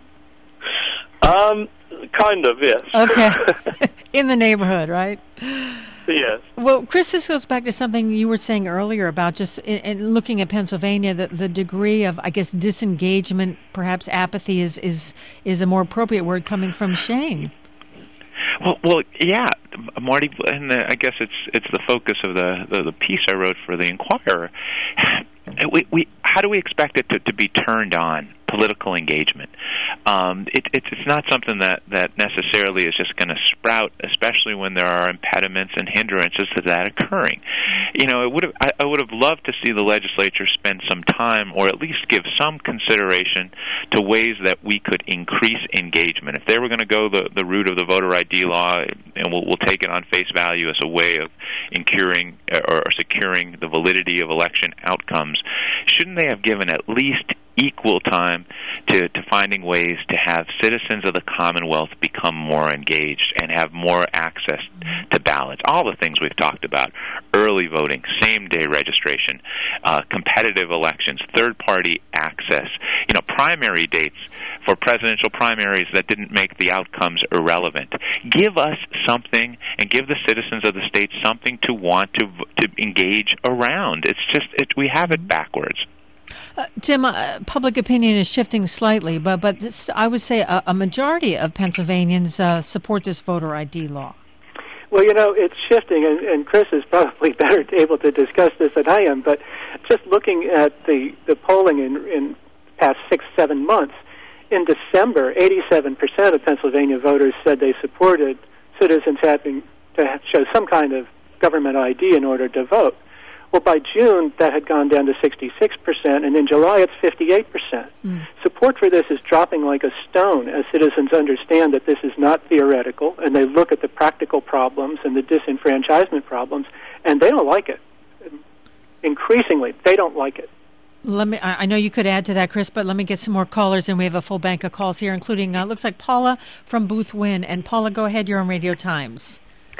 Um, kind of, yes. Okay. In the neighborhood, right? Yes. Well, Chris, this goes back to something you were saying earlier about just in, in looking at Pennsylvania, the, the degree of, I guess, disengagement, perhaps apathy is, is, is a more appropriate word coming from Shane. Well, well, yeah, Marty, and uh, I guess it's it's the focus of the, the, the piece I wrote for the Inquirer. We, we, how do we expect it to, to be turned on? Political engagement. Um, it, it's it's not something that, that necessarily is just going to sprout, especially when there are impediments and hindrances to that occurring. You know, it would have I, I would have loved to see the legislature spend some time, or at least give some consideration to ways that we could increase engagement. If they were going to go the, the route of the voter I D law, and we'll, we'll take it on face value as a way of incurring or securing the validity of election outcomes, shouldn't they have given at least equal time to, to finding ways to have citizens of the Commonwealth become more engaged and have more access to ballots? All the things we've talked about: early voting, same-day registration, uh, competitive elections, third-party access, you know, primary dates for presidential primaries that didn't make the outcomes irrelevant. Give us something, and give the citizens of the state something to want to to engage around. It's just it, we have it backwards. Uh, Tim, uh, public opinion is shifting slightly, but but this, I would say a, a majority of Pennsylvanians uh, support this voter I D law. Well, you know, it's shifting, and, and Chris is probably better able to discuss this than I am, but just looking at the, the polling in, in past six, seven months, in December, eighty-seven percent of Pennsylvania voters said they supported citizens having to show some kind of government I D in order to vote. Well, by June, that had gone down to sixty-six percent, and in July, it's fifty-eight percent. Mm. Support for this is dropping like a stone as citizens understand that this is not theoretical, and they look at the practical problems and the disenfranchisement problems, and they don't like it. Increasingly, they don't like it. Let me. I know you could add to that, Chris, but let me get some more callers, and we have a full bank of calls here, including, uh, looks like Paula from Booth Wynn. And Paula, go ahead. You're on Radio Times.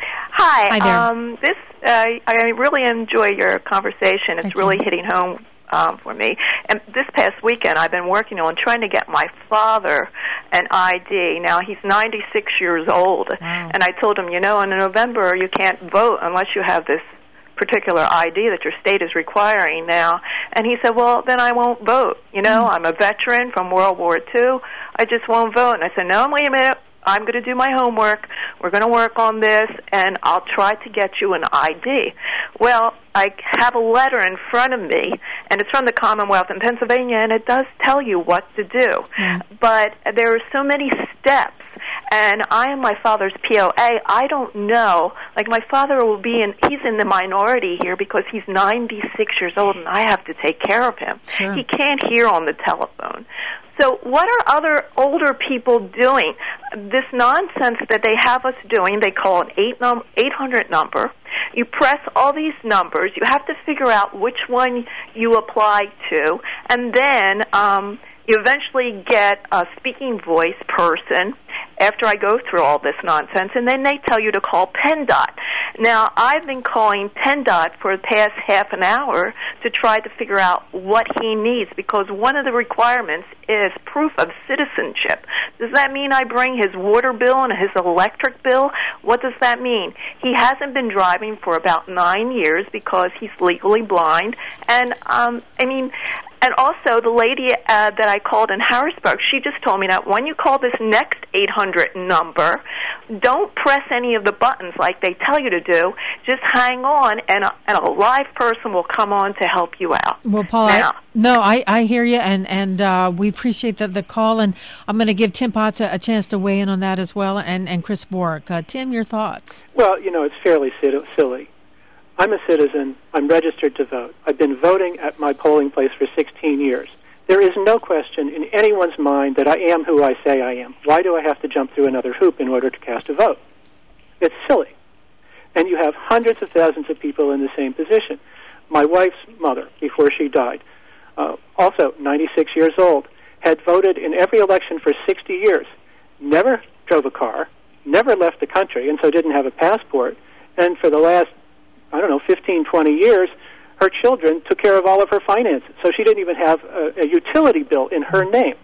Hi. Hi there. Um, this uh, I really enjoy your conversation. It's Thank really you. hitting home um, for me. And this past weekend, I've been working on trying to get my father an I D. Now, he's ninety-six years old, wow. and I told him, you know, in November, you can't vote unless you have this particular I D that your state is requiring now. And he said, well, then I won't vote. You know, mm. I'm a veteran from World War Two. I just won't vote. And I said, no, wait a minute. I'm going to do my homework. We're going to work on this, and I'll try to get you an I D. Well, I have a letter in front of me, and it's from the Commonwealth in Pennsylvania, and it does tell you what to do. Mm. But there are so many steps, and I am my father's P O A. I don't know. Like, my father will be in, he's in the minority here because he's ninety-six years old, and I have to take care of him. Sure. He can't hear on the telephone. So what are other older people doing? This nonsense that they have us doing, they call an eight hundred number. You press all these numbers. You have to figure out which one you apply to, and then um, you eventually get a speaking voice person after I go through all this nonsense, and then they tell you to call PennDOT. Now, I've been calling PennDOT for the past half an hour to try to figure out what he needs, because one of the requirements is proof of citizenship. Does that mean I bring his water bill and his electric bill? What does that mean? He hasn't been driving for about nine years because he's legally blind, and, um, I mean... And also, the lady uh, that I called in Harrisburg, she just told me that when you call this next eight hundred number, don't press any of the buttons like they tell you to do. Just hang on, and a, and a live person will come on to help you out. Well, Paul, now, I, no, I, I hear you, and, and uh, we appreciate the, the call, and I'm going to give Tim Potts a, a chance to weigh in on that as well, and, and Chris Bork. Uh, Tim, your thoughts? Well, you know, it's fairly silly. I'm a citizen. I'm registered to vote. I've been voting at my polling place for sixteen years. There is no question in anyone's mind that I am who I say I am. Why do I have to jump through another hoop in order to cast a vote? It's silly. And you have hundreds of thousands of people in the same position. My wife's mother, before she died, uh, also ninety-six years old, had voted in every election for sixty years, never drove a car, never left the country, and so didn't have a passport. And for the last I don't know, fifteen, twenty years, her children took care of all of her finances. So she didn't even have a, a utility bill in her name.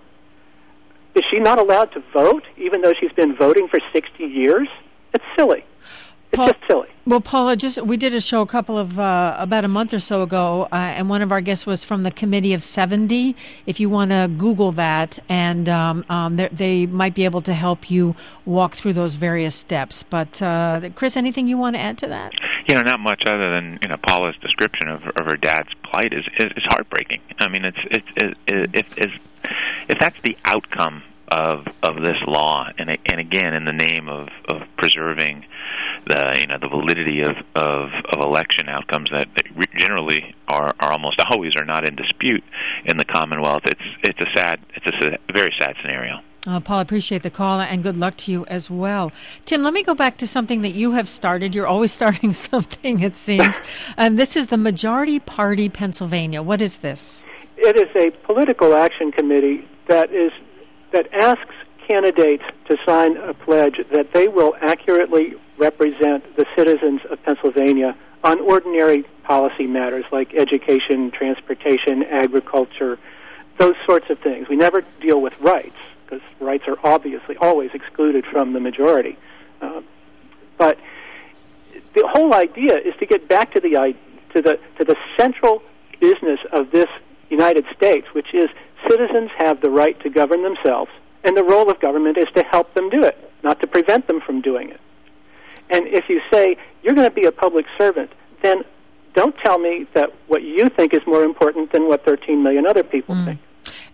Is she not allowed to vote, even though she's been voting for sixty years? It's silly. It's Paul, just silly. Well, Paula, just we did a show a couple of uh, about a month or so ago, uh, and one of our guests was from the Committee of seventy. If you want to Google that, and um, um, they might be able to help you walk through those various steps. But uh, Chris, anything you want to add to that? You know, not much other than you know Paula's description of, of her dad's plight is, is is heartbreaking. I mean, it's it's it, it, if if if that's the outcome of of this law, and and again in the name of, of preserving the you know the validity of, of, of election outcomes that generally are, are almost always are not in dispute in the Commonwealth, it's it's a sad it's a very sad scenario. Uh, Paul, I appreciate the call, and good luck to you as well. Tim, let me go back to something that you have started. You're always starting something, it seems. And this is the Majority Party Pennsylvania. What is this? It is a political action committee that is that asks candidates to sign a pledge that they will accurately represent the citizens of Pennsylvania on ordinary policy matters like education, transportation, agriculture, those sorts of things. We never deal with rights, because rights are obviously always excluded from the majority. Uh, but the whole idea is to get back to the to the to the central business of this United States, which is citizens have the right to govern themselves, and the role of government is to help them do it, not to prevent them from doing it. And if you say you're going to be a public servant, then don't tell me that what you think is more important than what thirteen million other people mm. think.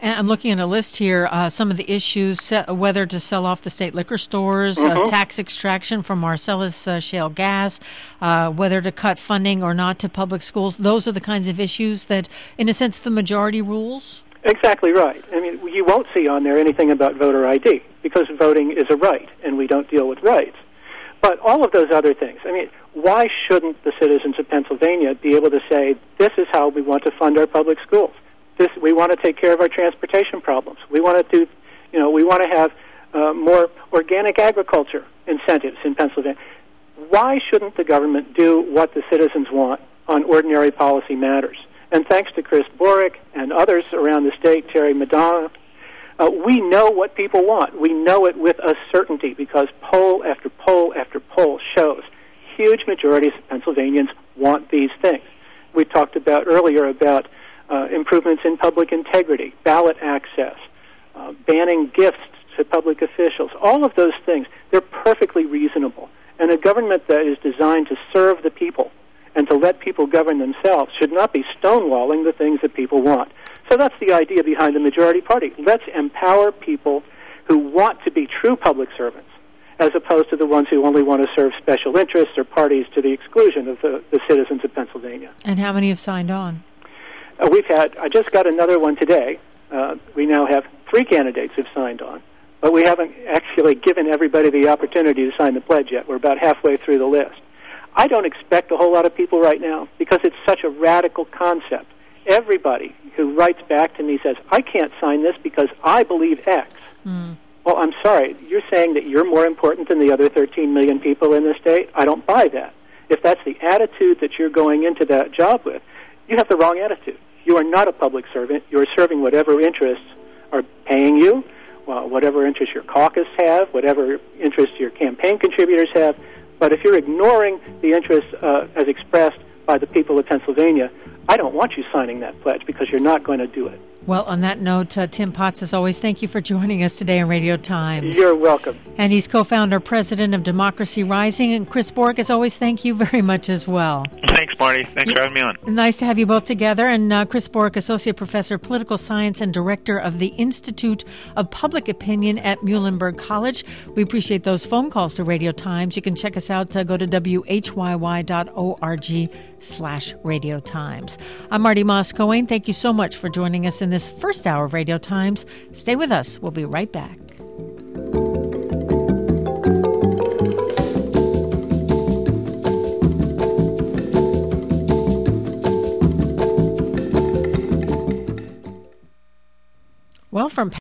And I'm looking at a list here, uh, some of the issues, uh, whether to sell off the state liquor stores, mm-hmm. uh, tax extraction from Marcellus uh, shale gas, uh, whether to cut funding or not to public schools. Those are the kinds of issues that, in a sense, the majority rules? Exactly right. I mean, you won't see on there anything about voter I D because voting is a right, and we don't deal with rights. But all of those other things, I mean, why shouldn't the citizens of Pennsylvania be able to say, this is how we want to fund our public schools? This, we want to take care of our transportation problems. We want to do, you know, we want to have uh, more organic agriculture incentives in Pennsylvania. Why shouldn't the government do what the citizens want on ordinary policy matters? And thanks to Chris Borick and others around the state, Terry Madonna, uh, we know what people want. We know it with a certainty because poll after poll after poll shows huge majorities of Pennsylvanians want these things. We talked about earlier about uh, improvements in public integrity, ballot access, uh, banning gifts to public officials. All of those things, they're perfectly reasonable. And a government that is designed to serve the people and to let people govern themselves should not be stonewalling the things that people want. So that's the idea behind the majority party. Let's empower people who want to be true public servants as opposed to the ones who only want to serve special interests or parties to the exclusion of the, the citizens of Pennsylvania. And how many have signed on? Uh, we've had, I just got another one today. Uh, we now have three candidates who've signed on, but we haven't actually given everybody the opportunity to sign the pledge yet. We're about halfway through the list. I don't expect a whole lot of people right now because it's such a radical concept. Everybody who writes back to me says, I can't sign this because I believe X. Mm. Well, I'm sorry. You're saying that you're more important than the other thirteen million people in the state? I don't buy that. If that's the attitude that you're going into that job with, you have the wrong attitude. You are not a public servant. You're serving whatever interests are paying you, well, whatever interests your caucus have, whatever interests your campaign contributors have. But if you're ignoring the interests uh, as expressed by the people of Pennsylvania, I don't want you signing that pledge because you're not going to do it. Well, on that note, uh, Tim Potts, as always, thank you for joining us today on Radio Times. You're welcome. And he's co-founder, president of Democracy Rising. And Chris Borick, as always, thank you very much as well. Thanks, Marty. Thanks for having me on. Nice to have you both together. And uh, Chris Borick, associate professor of political science and director of the Institute of Public Opinion at Muhlenberg College. We appreciate those phone calls to Radio Times. You can check us out. Uh, go to W H Y Y dot org slash Radio Times. I'm Marty Moss-Cohen. Thank you so much for joining us in this first hour of Radio Times. Stay with us. We'll be right back. Well, from